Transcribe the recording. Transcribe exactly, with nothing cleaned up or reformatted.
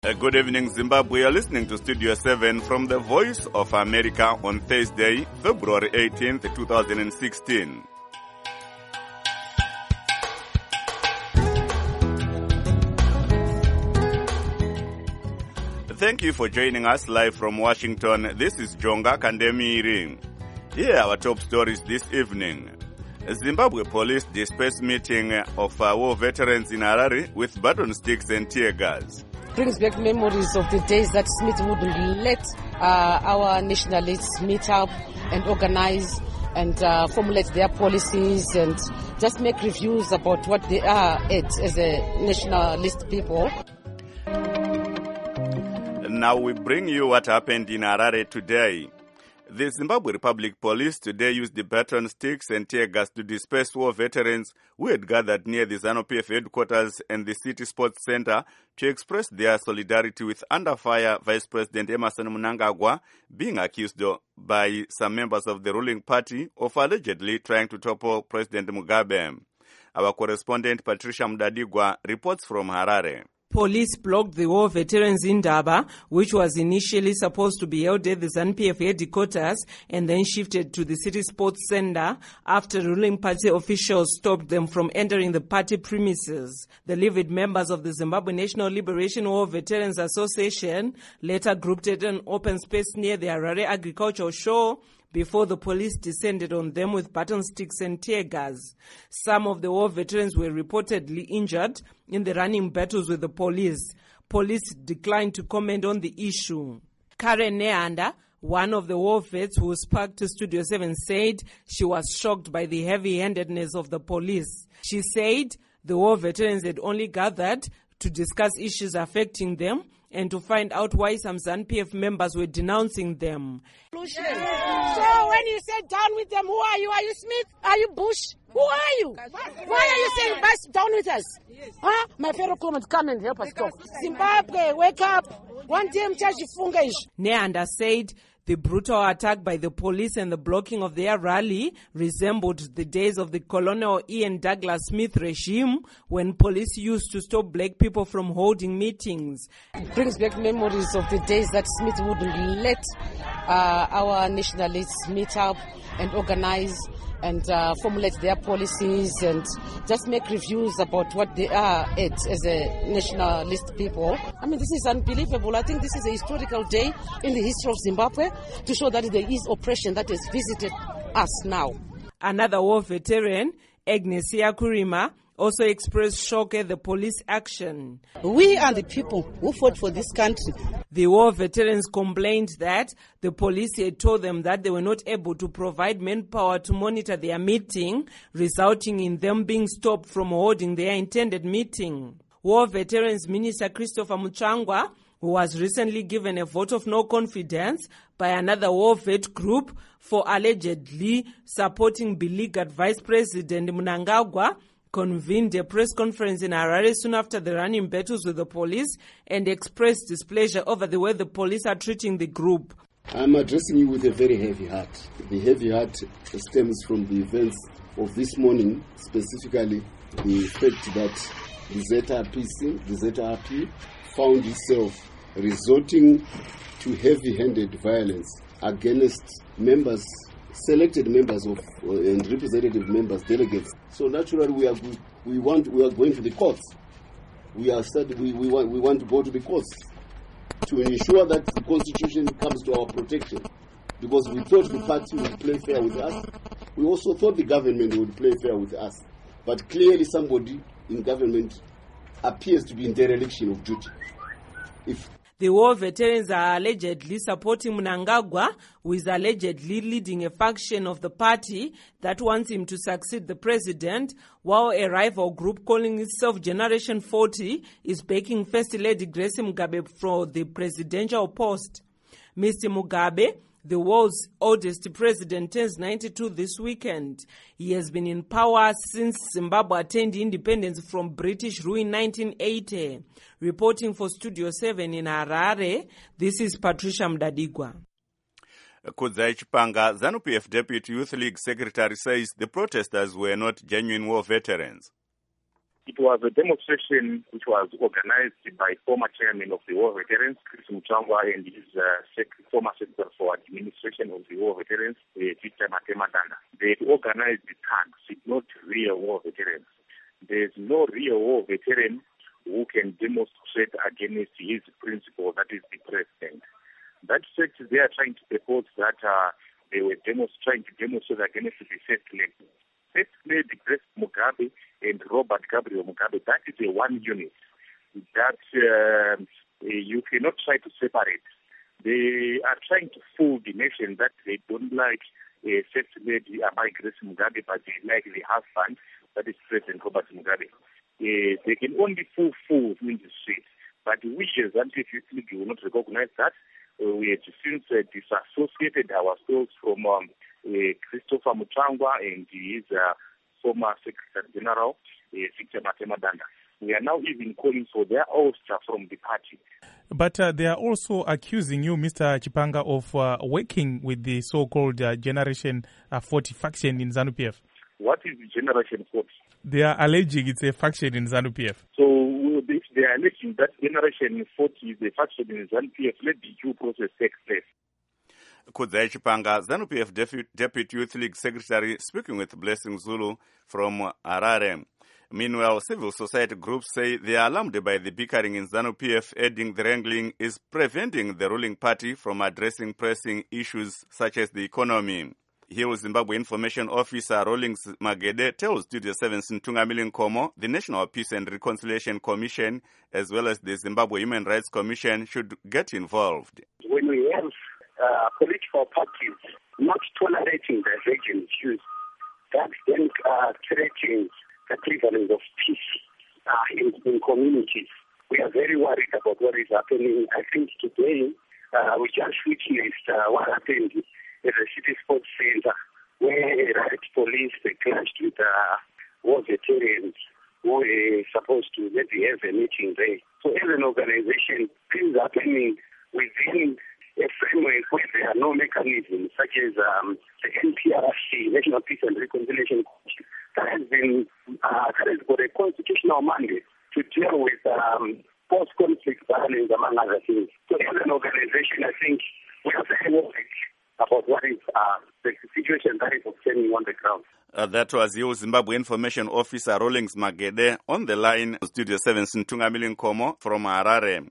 Uh, good evening, Zimbabwe. You're listening to Studio seven from the Voice of America on Thursday, February eighteenth, twenty sixteen. Thank you for joining us live from Washington. This is Jonga Kandemiri. Here are our top stories this evening. Zimbabwe police dispersed meeting of uh, war veterans in Harare with baton sticks and tear gas. Brings back memories of the days that Smith would let uh, our nationalists meet up and organize and uh, formulate their policies and just make reviews about what they are at as a nationalist people. Now we bring you what happened in Harare today. The Zimbabwe Republic Police today used the baton sticks and tear gas to disperse war veterans who had gathered near the ZANU P F headquarters and the City Sports Center to express their solidarity with under fire Vice President Emmerson Mnangagwa, being accused by some members of the ruling party of allegedly trying to topple President Mugabe. Our correspondent Patricia Mdadigwa reports from Harare. Police blocked the war veterans in Daba, which was initially supposed to be held at the ZANU P F headquarters and then shifted to the City Sports Center after ruling party officials stopped them from entering the party premises. The livid members of the Zimbabwe National Liberation War Veterans Association later grouped at an open space near the Harare Agricultural Show before the police descended on them with baton sticks and tear gas. Some of the war veterans were reportedly injured in the running battles with the police. Police declined to comment on the issue. Karen Neanda, one of the war vets who spoke to Studio seven, said she was shocked by the heavy-handedness of the police. She said the war veterans had only gathered to discuss issues affecting them and to find out why some ZANU P F members were denouncing them. So when you say down with them, who are you? Are you Smith? Are you Bush? Who are you? Why are you saying bus down with us? Huh? My fellow comment, come and help us talk. Zimbabwe, wake up. One time, Neanda said the brutal attack by the police and the blocking of their rally resembled the days of the Colonel Ian Douglas Smith regime when police used to stop black people from holding meetings. It brings back memories of the days that Smith would let uh, our nationalists meet up and organize and uh, formulate their policies and just make reviews about what they are at as a nationalist people. I mean, this is unbelievable. I think this is a historical day in the history of Zimbabwe to show that there is oppression that has visited us now. Another war veteran, Agnesia Kurima, also expressed shock at the police action. We are the people who fought for this country. The war veterans complained that the police had told them that they were not able to provide manpower to monitor their meeting, resulting in them being stopped from holding their intended meeting. War Veterans Minister Christopher Muchangwa, who was recently given a vote of no confidence by another war vet group for allegedly supporting beleaguered Vice President Mnangagwa, convened a press conference in Harare soon after the running battles with the police and expressed displeasure over the way the police are treating the group. I'm addressing you with a very heavy heart. The heavy heart stems from the events of this morning, specifically the fact that the Z R P C, the Z R P, found itself resorting to heavy-handed violence against members, selected members of uh, and representative members, delegates. So naturally, we are we want we are going to the courts. We are study, we we want we want to go to the courts to ensure that the Constitution comes to our protection. Because we thought the party would play fair with us. We also thought the government would play fair with us. But clearly, somebody in government appears to be in dereliction of duty. If The war veterans are allegedly supporting Mnangagwa, who is allegedly leading a faction of the party that wants him to succeed the president, while a rival group calling itself Generation forty is backing First Lady Grace Mugabe for the presidential post. Mister Mugabe, the world's oldest president, turns ninety-two this weekend. He has been in power since Zimbabwe attained independence from British rule in nineteen eighty. Reporting for Studio seven in Harare, this is Patricia Mdadigwa. Kudzai Chipanga, ZANU P F Deputy Youth League Secretary, says the protesters were not genuine war veterans. It was a demonstration which was organized by former chairman of the War Veterans, Chris Muchangwa, and his uh, sec- former secretary for administration of the War Veterans, uh, Victor Matemadanda. They organized the tags, not real war veterans. There's no real war veteran who can demonstrate against his principle, that is the president. That fact they are trying to support that uh, they were demonstrating to demonstrate against the first lady. First lady, Grace Mugabe and Robert Gabriel Mugabe, that is a one unit that uh, you cannot try to separate. They are trying to fool the nation that they don't like a first lady Amai Grace Mugabe, but they like the husband, that is President Robert Mugabe. Uh, they can only fool fools in the street. But we as ZANU-P F Youth League will not recognize that. Uh, we have since uh, disassociated ourselves from um, uh, Christopher Muchangwa and his uh, former Secretary General, uh, Victor Matemadanda. We are now even calling for their ouster from the party. But uh, they are also accusing you, Mister Chipanga, of uh, working with the so-called uh, Generation uh, forty faction in ZANU-P F. What is the Generation forty? They are alleging it's a faction in ZANU-P F. So if they are alleging that Generation forty is a faction in ZANU-P F, let the due process take place. Kudzai Chipanga, ZANU-P F Depu- Deputy Youth League Secretary, speaking with Blessing Zulu from Harare. Meanwhile, civil society groups say they are alarmed by the bickering in ZANU-P F, adding the wrangling is preventing the ruling party from addressing pressing issues such as the economy. Here, Zimbabwe Information Officer Rawlings Magede tells Studio seven Ntungamili Nkomo the National Peace and Reconciliation Commission, as well as the Zimbabwe Human Rights Commission, should get involved. When we have uh, political parties not tolerating divergent views, that then uh, threatens the prevalence of peace uh, in, in communities. We are very worried about what is happening. I think today uh, we just witnessed uh, what happened at the City Sports Center, where rights police they clashed with uh, war veterans who were supposed to maybe have a meeting there. So as an organization, things happening within a framework where there are no mechanisms such as um, the N P R C, National Peace and Reconciliation Commission, that has been uh, that has got a constitutional mandate to deal with um, post-conflict violence, among other things. So as an organization, I think we are very worried about what is uh, the situation that is obtaining on the ground. Uh, that was you, Zimbabwe Information Officer Rawlings Magede, on the line, Studio seven Ntungamili Nkomo from Harare.